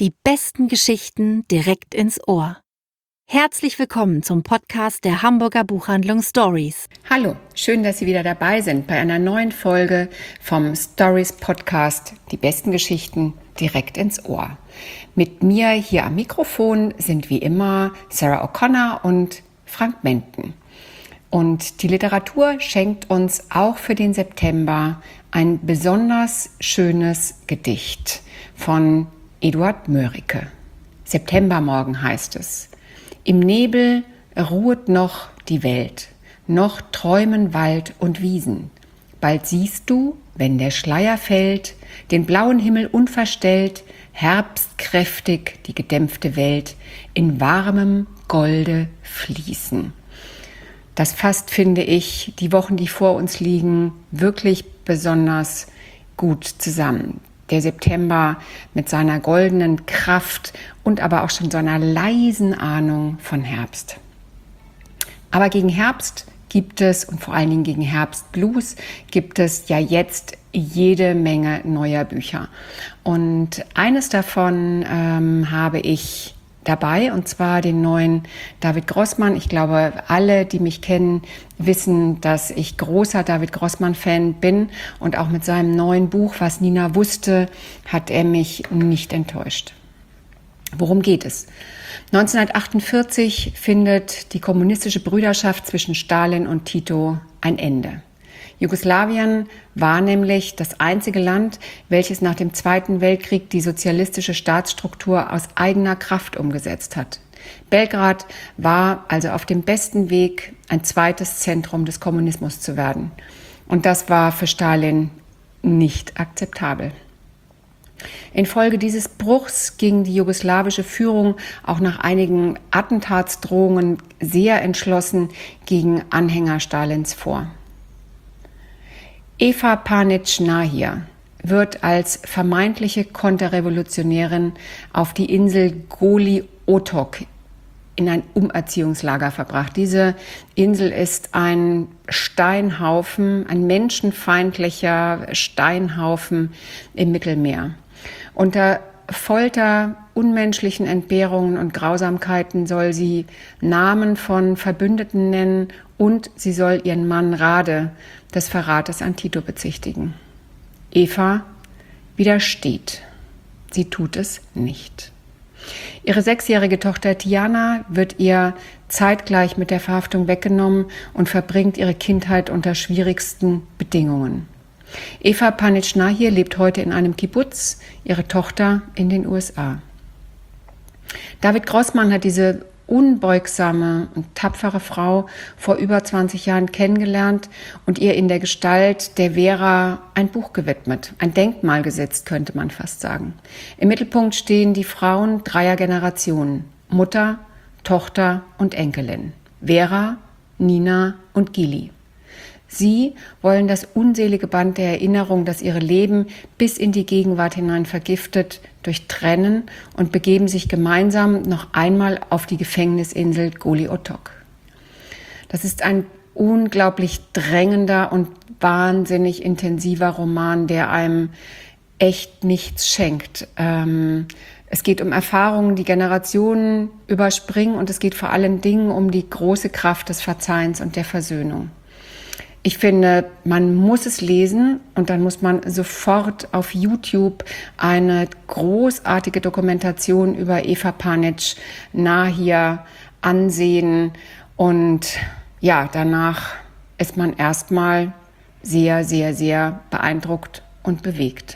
Die besten Geschichten direkt ins Ohr. Herzlich willkommen zum Podcast der Hamburger Buchhandlung Stories. Hallo, schön, dass Sie wieder dabei sind bei einer neuen Folge vom Stories Podcast, die besten Geschichten direkt ins Ohr. Mit mir hier am Mikrofon sind wie immer Sarah O'Connor und Frank Menten. Und die Literatur schenkt uns auch für den September ein besonders schönes Gedicht von Eduard Mörike. Septembermorgen heißt es. Im Nebel ruhet noch die Welt, noch träumen Wald und Wiesen. Bald siehst du, wenn der Schleier fällt, den blauen Himmel unverstellt, herbstkräftig die gedämpfte Welt in warmem Golde fließen. Das fasst, finde ich, die Wochen, die vor uns liegen, wirklich besonders gut zusammen. Der September mit seiner goldenen Kraft und aber auch schon so einer leisen Ahnung von Herbst. Aber gegen Herbst gibt es, und vor allen Dingen gegen Herbstblues, gibt es ja jetzt jede Menge neuer Bücher. Und eines davon habe ich dabei, und zwar den neuen David Grossmann. Ich glaube, alle, die mich kennen, wissen, dass ich großer David Grossmann-Fan bin. Und auch mit seinem neuen Buch, Was Nina wusste, hat er mich nicht enttäuscht. Worum geht es? 1948 findet die kommunistische Brüderschaft zwischen Stalin und Tito ein Ende. Jugoslawien war nämlich das einzige Land, welches nach dem Zweiten Weltkrieg die sozialistische Staatsstruktur aus eigener Kraft umgesetzt hat. Belgrad war also auf dem besten Weg, ein zweites Zentrum des Kommunismus zu werden. Und das war für Stalin nicht akzeptabel. Infolge dieses Bruchs ging die jugoslawische Führung auch nach einigen Attentatsdrohungen sehr entschlossen gegen Anhänger Stalins vor. Eva Panic-Nahir wird als vermeintliche Konterrevolutionärin auf die Insel Goli Otok in ein Umerziehungslager verbracht. Diese Insel ist ein Steinhaufen, ein menschenfeindlicher Steinhaufen im Mittelmeer. Unter Folter, unmenschlichen Entbehrungen und Grausamkeiten soll sie Namen von Verbündeten nennen und sie soll ihren Mann Rade des Verrates an Tito bezichtigen. Eva widersteht. Sie tut es nicht. Ihre 6-jährige Tochter Tiana wird ihr zeitgleich mit der Verhaftung weggenommen und verbringt ihre Kindheit unter schwierigsten Bedingungen. Eva Panic-Nahir lebt heute in einem Kibbutz, ihre Tochter in den USA. David Grossmann hat diese unbeugsame und tapfere Frau vor über 20 Jahren kennengelernt und ihr in der Gestalt der Vera ein Buch gewidmet, ein Denkmal gesetzt, könnte man fast sagen. Im Mittelpunkt stehen die Frauen 3 Generationen, Mutter, Tochter und Enkelin, Vera, Nina und Gili. Sie wollen das unselige Band der Erinnerung, das ihre Leben bis in die Gegenwart hinein vergiftet, durchtrennen und begeben sich gemeinsam noch einmal auf die Gefängnisinsel Goli Otok. Das ist ein unglaublich drängender und wahnsinnig intensiver Roman, der einem echt nichts schenkt. Es geht um Erfahrungen, die Generationen überspringen, und es geht vor allen Dingen um die große Kraft des Verzeihens und der Versöhnung. Ich finde, man muss es lesen und dann muss man sofort auf YouTube eine großartige Dokumentation über Eva Panic-Nahir ansehen. Und ja, danach ist man erstmal sehr, sehr, sehr beeindruckt und bewegt.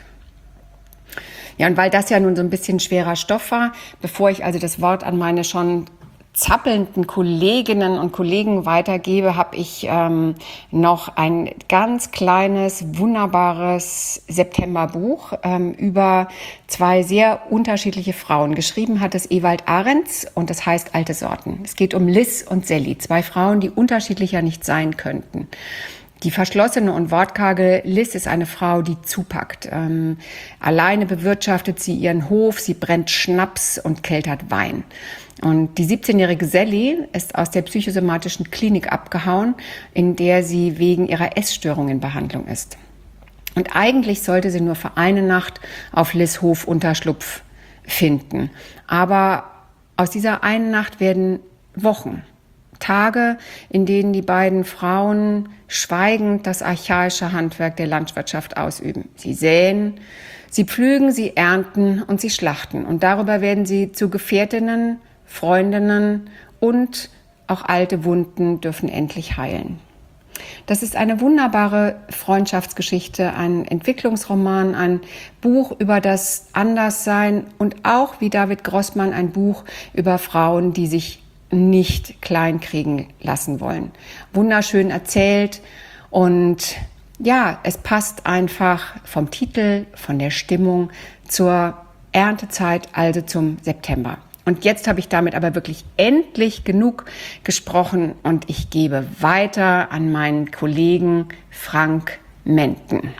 Ja, und weil das ja nun so ein bisschen schwerer Stoff war, bevor ich also das Wort an meine schon zappelnden Kolleginnen und Kollegen weitergebe, habe ich noch ein ganz kleines, wunderbares Septemberbuch über 2 sehr unterschiedliche Frauen. Geschrieben hat es Ewald Ahrens und das heißt Alte Sorten. Es geht um Liz und Sally, 2 Frauen, die unterschiedlicher nicht sein könnten. Die verschlossene und wortkarge Liz ist eine Frau, die zupackt. Alleine bewirtschaftet sie ihren Hof, sie brennt Schnaps und keltert Wein. Und die 17-jährige Sally ist aus der psychosomatischen Klinik abgehauen, in der sie wegen ihrer Essstörung in Behandlung ist. Und eigentlich sollte sie nur für eine Nacht auf Liz' Hof Unterschlupf finden. Aber aus dieser einen Nacht werden Wochen, Tage, in denen die beiden Frauen schweigend das archaische Handwerk der Landwirtschaft ausüben. Sie säen, sie pflügen, sie ernten und sie schlachten. Und darüber werden sie zu Gefährtinnen, Freundinnen und auch alte Wunden dürfen endlich heilen. Das ist eine wunderbare Freundschaftsgeschichte, ein Entwicklungsroman, ein Buch über das Anderssein und auch, wie David Grossmann, ein Buch über Frauen, die sich nicht kleinkriegen lassen wollen. Wunderschön erzählt und ja, es passt einfach vom Titel, von der Stimmung zur Erntezeit, also zum September. Und jetzt habe ich damit aber wirklich endlich genug gesprochen und ich gebe weiter an meinen Kollegen Frank Menten.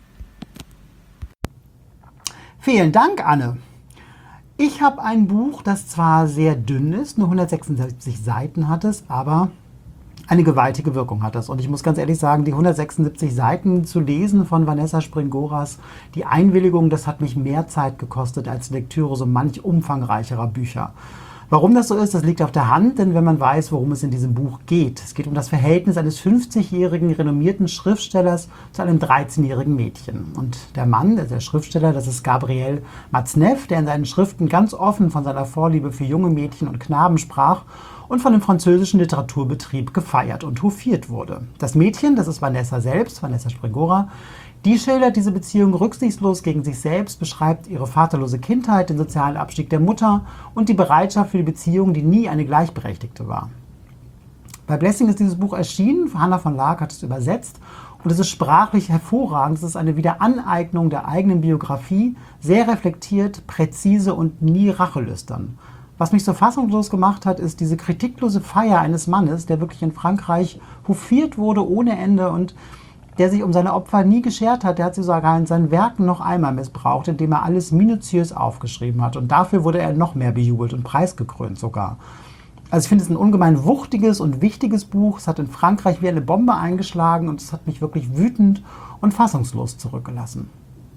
Vielen Dank, Anne. Ich habe ein Buch, das zwar sehr dünn ist, nur 176 Seiten hat es, aber eine gewaltige Wirkung hat das. Und ich muss ganz ehrlich sagen, die 176 Seiten zu lesen von Vanessa Springoras, die Einwilligung, das hat mich mehr Zeit gekostet als Lektüre so manch umfangreicherer Bücher. Warum das so ist, das liegt auf der Hand, denn wenn man weiß, worum es in diesem Buch geht. Es geht um das Verhältnis eines 50-jährigen renommierten Schriftstellers zu einem 13-jährigen Mädchen. Und der Mann, der Schriftsteller, das ist Gabriel Matzneff, der in seinen Schriften ganz offen von seiner Vorliebe für junge Mädchen und Knaben sprach und von dem französischen Literaturbetrieb gefeiert und hofiert wurde. Das Mädchen, das ist Vanessa selbst, Vanessa Springora, die schildert diese Beziehung rücksichtslos gegen sich selbst, beschreibt ihre vaterlose Kindheit, den sozialen Abstieg der Mutter und die Bereitschaft für die Beziehung, die nie eine gleichberechtigte war. Bei Blessing ist dieses Buch erschienen, Hanna von Laak hat es übersetzt und es ist sprachlich hervorragend. Es ist eine Wiederaneignung der eigenen Biografie, sehr reflektiert, präzise und nie rachelüstern. Was mich so fassungslos gemacht hat, ist diese kritiklose Feier eines Mannes, der wirklich in Frankreich hofiert wurde ohne Ende und der sich um seine Opfer nie geschert hat. Der hat sie sogar in seinen Werken noch einmal missbraucht, indem er alles minutiös aufgeschrieben hat. Und dafür wurde er noch mehr bejubelt und preisgekrönt sogar. Also ich finde es ein ungemein wuchtiges und wichtiges Buch. Es hat in Frankreich wie eine Bombe eingeschlagen und es hat mich wirklich wütend und fassungslos zurückgelassen.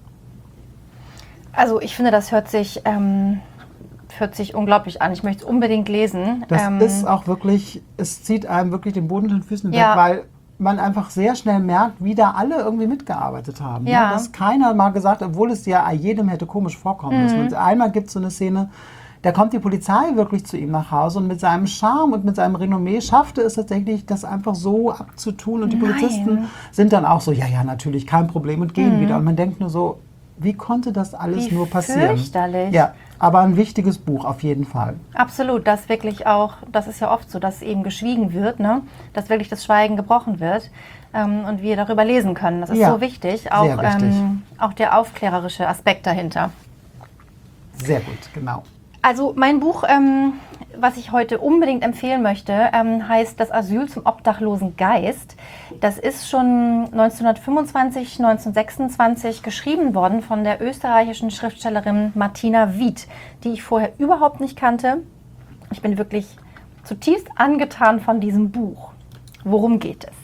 Also ich finde, das hört sich unglaublich an. Ich möchte es unbedingt lesen. Das ist auch wirklich, es zieht einem wirklich den Boden unter den Füßen weg, Ja. weil man einfach sehr schnell merkt, wie da alle irgendwie mitgearbeitet haben. Ja. Ne? Dass keiner mal gesagt, obwohl es ja jedem hätte komisch vorkommen müssen. Und einmal gibt es so eine Szene, da kommt die Polizei wirklich zu ihm nach Hause und mit seinem Charme und mit seinem Renommee schaffte es tatsächlich, das einfach so abzutun. Und die Polizisten sind dann auch so, ja, natürlich, kein Problem und gehen wieder. Und man denkt nur so, wie konnte das alles Wie nur passieren? fürchterlich. Ja, aber ein wichtiges Buch auf jeden Fall. Absolut, das wirklich auch, das ist ja oft so, dass eben geschwiegen wird, ne? Dass wirklich das Schweigen gebrochen wird und wir darüber lesen können. Das ist Ja, so wichtig, auch, sehr wichtig. auch der aufklärerische Aspekt dahinter. Sehr gut, genau. Also mein Buch, was ich heute unbedingt empfehlen möchte, heißt Das Asyl zum obdachlosen Geist. Das ist schon 1925, 1926 geschrieben worden von der österreichischen Schriftstellerin Martina Wied, die ich vorher überhaupt nicht kannte. Ich bin wirklich zutiefst angetan von diesem Buch. Worum geht es?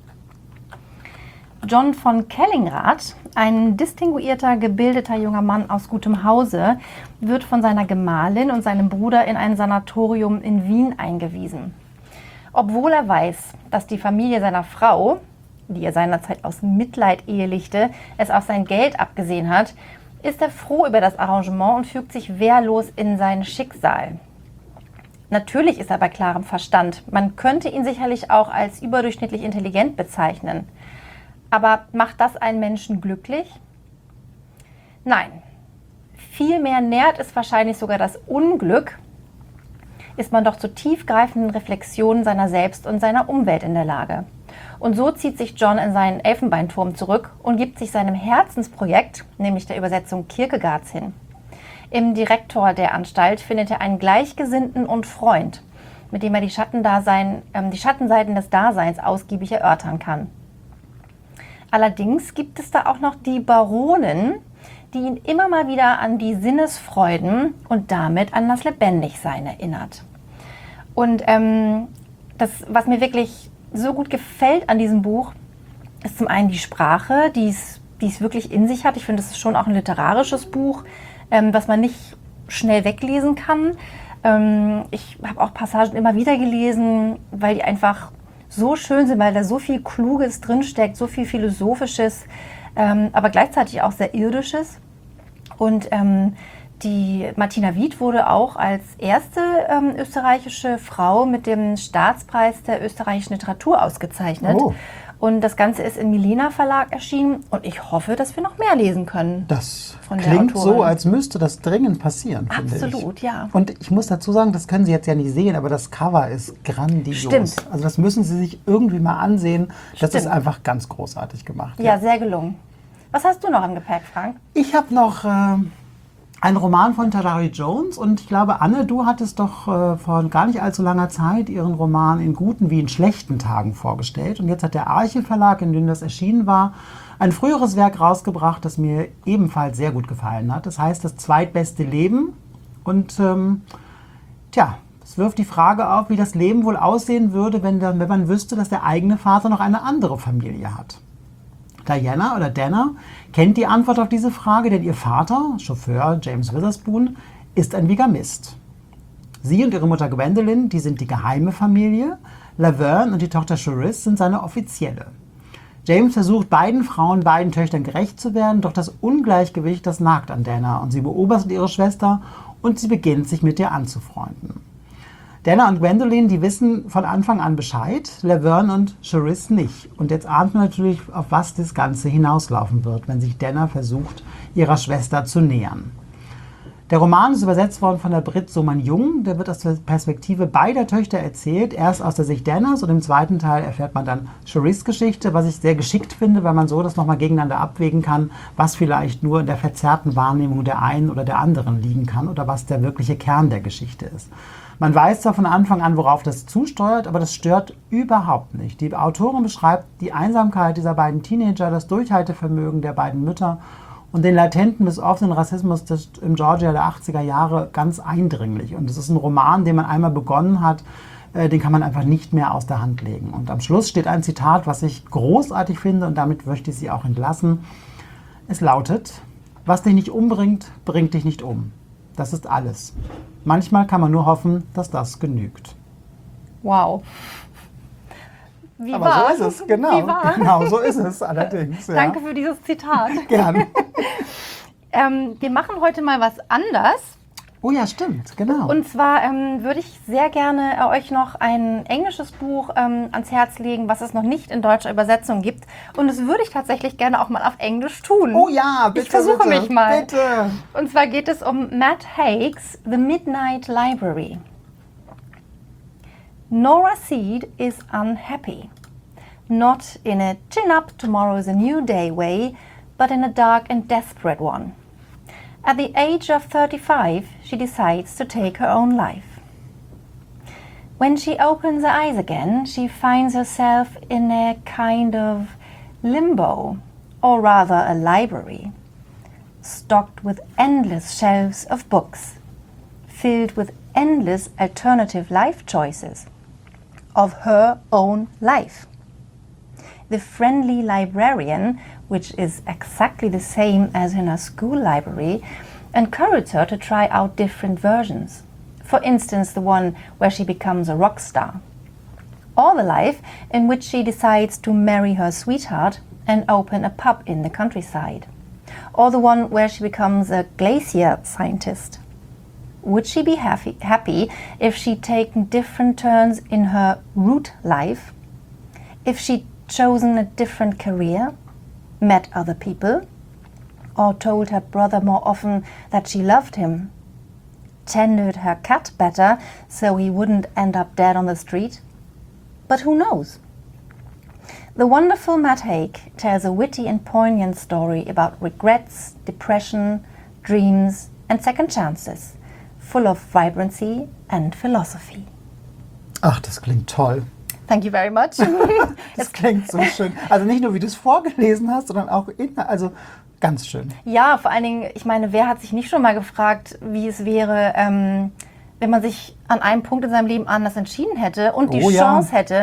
John von Kellingrath, ein distinguierter, gebildeter junger Mann aus gutem Hause, wird von seiner Gemahlin und seinem Bruder in ein Sanatorium in Wien eingewiesen. Obwohl er weiß, dass die Familie seiner Frau, die er seinerzeit aus Mitleid ehelichte, es auf sein Geld abgesehen hat, ist er froh über das Arrangement und fügt sich wehrlos in sein Schicksal. Natürlich ist er bei klarem Verstand. Man könnte ihn sicherlich auch als überdurchschnittlich intelligent bezeichnen. Aber macht das einen Menschen glücklich? Nein. Vielmehr nährt es wahrscheinlich sogar das Unglück, ist man doch zu tiefgreifenden Reflexionen seiner selbst und seiner Umwelt in der Lage. Und so zieht sich John in seinen Elfenbeinturm zurück und gibt sich seinem Herzensprojekt, nämlich der Übersetzung Kierkegaards, hin. Im Direktor der Anstalt findet er einen Gleichgesinnten und Freund, mit dem er die Schattenseiten des Daseins ausgiebig erörtern kann. Allerdings gibt es da auch noch die Baronin, die ihn immer mal wieder an die Sinnesfreuden und damit an das Lebendigsein erinnert. Und das, was mir wirklich so gut gefällt an diesem Buch, ist zum einen die Sprache, die es wirklich in sich hat. Ich finde, es ist schon auch ein literarisches Buch, was man nicht schnell weglesen kann. Ich habe auch Passagen immer wieder gelesen, weil die einfach so schön sind, weil da so viel Kluges drinsteckt, so viel Philosophisches, aber gleichzeitig auch sehr Irdisches. Und die Martina Wied wurde auch als erste österreichische Frau mit dem Staatspreis der österreichischen Literatur ausgezeichnet. Oh. Und das Ganze ist im Milena Verlag erschienen und ich hoffe, dass wir noch mehr lesen können. Das Von der klingt Autorin. so, als müsste das dringend passieren, finde ich. Absolut, ja. Und ich muss dazu sagen, das können Sie jetzt ja nicht sehen, aber das Cover ist grandios. Stimmt. Also das müssen Sie sich irgendwie mal ansehen. Das ist Stimmt. einfach ganz großartig gemacht. Ja, sehr gelungen. Was hast du noch im Gepäck, Frank? Ich habe noch einen Roman von Taraji Jones und ich glaube, Anne, du hattest doch vor gar nicht allzu langer Zeit ihren Roman in guten wie in schlechten Tagen vorgestellt. Und jetzt hat der Arche Verlag, in dem das erschienen war, ein früheres Werk rausgebracht, das mir ebenfalls sehr gut gefallen hat. Das heißt Das zweitbeste Leben. Und es wirft die Frage auf, wie das Leben wohl aussehen würde, wenn man wüsste, dass der eigene Vater noch eine andere Familie hat. Diana oder Dana kennt die Antwort auf diese Frage, denn ihr Vater, Chauffeur James Witherspoon, ist ein Bigamist. Sie und ihre Mutter Gwendolyn, die sind die geheime Familie. Laverne und die Tochter Charisse sind seine offizielle. James versucht beiden Töchtern gerecht zu werden, doch das Ungleichgewicht, das nagt an Dana und sie beobachtet ihre Schwester und sie beginnt sich mit ihr anzufreunden. Dana und Gwendolyn, die wissen von Anfang an Bescheid, Laverne und Charisse nicht. Und jetzt ahnt man natürlich, auf was das Ganze hinauslaufen wird, wenn sich Dana versucht, ihrer Schwester zu nähern. Der Roman ist übersetzt worden von der Brit Sohmann-Jung. Der wird aus der Perspektive beider Töchter erzählt. Erst aus der Sicht Danas und im zweiten Teil erfährt man dann Charisses Geschichte, was ich sehr geschickt finde, weil man so das nochmal gegeneinander abwägen kann, was vielleicht nur in der verzerrten Wahrnehmung der einen oder der anderen liegen kann oder was der wirkliche Kern der Geschichte ist. Man weiß zwar von Anfang an, worauf das zusteuert, aber das stört überhaupt nicht. Die Autorin beschreibt die Einsamkeit dieser beiden Teenager, das Durchhaltevermögen der beiden Mütter und den latenten bis offenen Rassismus im Georgia der 80er Jahre ganz eindringlich. Und es ist ein Roman, den man einmal begonnen hat, den kann man einfach nicht mehr aus der Hand legen. Und am Schluss steht ein Zitat, was ich großartig finde und damit möchte ich Sie auch entlassen. Es lautet: Was dich nicht umbringt, bringt dich nicht um. Das ist alles. Manchmal kann man nur hoffen, dass das genügt. Wow. Wie Aber war? so ist es, genau. Wie war? Genau, so ist es allerdings. Ja. Danke für dieses Zitat. Gern. Wir machen heute mal was anders. Oh ja, stimmt, genau. Und zwar würde ich sehr gerne euch noch ein englisches Buch ans Herz legen, was es noch nicht in deutscher Übersetzung gibt. Und das würde ich tatsächlich gerne auch mal auf Englisch tun. Oh ja, bitte. Ich versuche bitte, mich mal. Bitte. Und zwar geht es um Matt Haig's The Midnight Library. Nora Seed is unhappy. Not in a chin up, tomorrow's a new day way, but in a dark and desperate one. At the age of 35, she decides to take her own life. When she opens her eyes again, she finds herself in a kind of limbo, or rather a library, stocked with endless shelves of books, filled with endless alternative life choices of her own life. The friendly librarian, which is exactly the same as in a school library, encourages her to try out different versions. For instance, the one where she becomes a rock star. Or the life in which she decides to marry her sweetheart and open a pub in the countryside. Or the one where she becomes a glacier scientist. Would she be happy if she'd taken different turns in her root life? If she'd chosen a different career, met other people, or told her brother more often that she loved him, tended her cat better so he wouldn't end up dead on the street? But who knows? The wonderful Matt Haig tells a witty and poignant story about regrets, depression, dreams and second chances, full of vibrancy and philosophy. Ach, das klingt toll. Thank you very much. Das klingt so schön. Also nicht nur, wie du es vorgelesen hast, sondern auch also ganz schön. Ja, vor allen Dingen, ich meine, wer hat sich nicht schon mal gefragt, wie es wäre, wenn man sich an einem Punkt in seinem Leben anders entschieden hätte und die Chance hätte,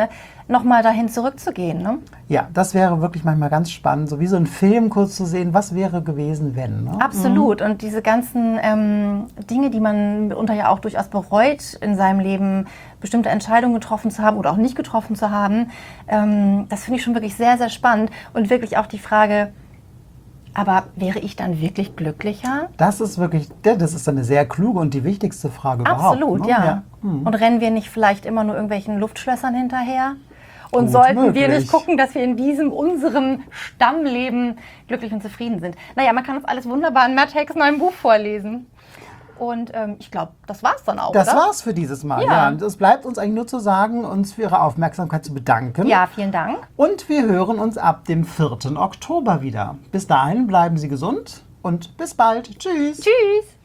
nochmal dahin zurückzugehen. Ne? Ja, das wäre wirklich manchmal ganz spannend, so wie so ein Film kurz zu sehen, was wäre gewesen, wenn. Ne? Absolut. Und diese ganzen Dinge, die man mitunter ja auch durchaus bereut in seinem Leben, bestimmte Entscheidungen getroffen zu haben oder auch nicht getroffen zu haben, das finde ich schon wirklich sehr, sehr spannend. Und wirklich auch die Frage, aber wäre ich dann wirklich glücklicher? Das ist wirklich, das ist eine sehr kluge und die wichtigste Frage überhaupt. Absolut, Ne? ja. Mhm. Und rennen wir nicht vielleicht immer nur irgendwelchen Luftschlössern hinterher? Und Gut sollten wir möglich. nicht gucken, dass wir in unserem Stammleben glücklich und zufrieden sind? Naja, man kann das alles wunderbar in Matt Haig's neuem Buch vorlesen. Und ich glaube, das war's dann auch, Das oder? war's für dieses Mal. Ja. Und es bleibt uns eigentlich nur zu sagen, uns für Ihre Aufmerksamkeit zu bedanken. Ja, vielen Dank. Und wir hören uns ab dem 4. Oktober wieder. Bis dahin bleiben Sie gesund und bis bald. Tschüss. Tschüss.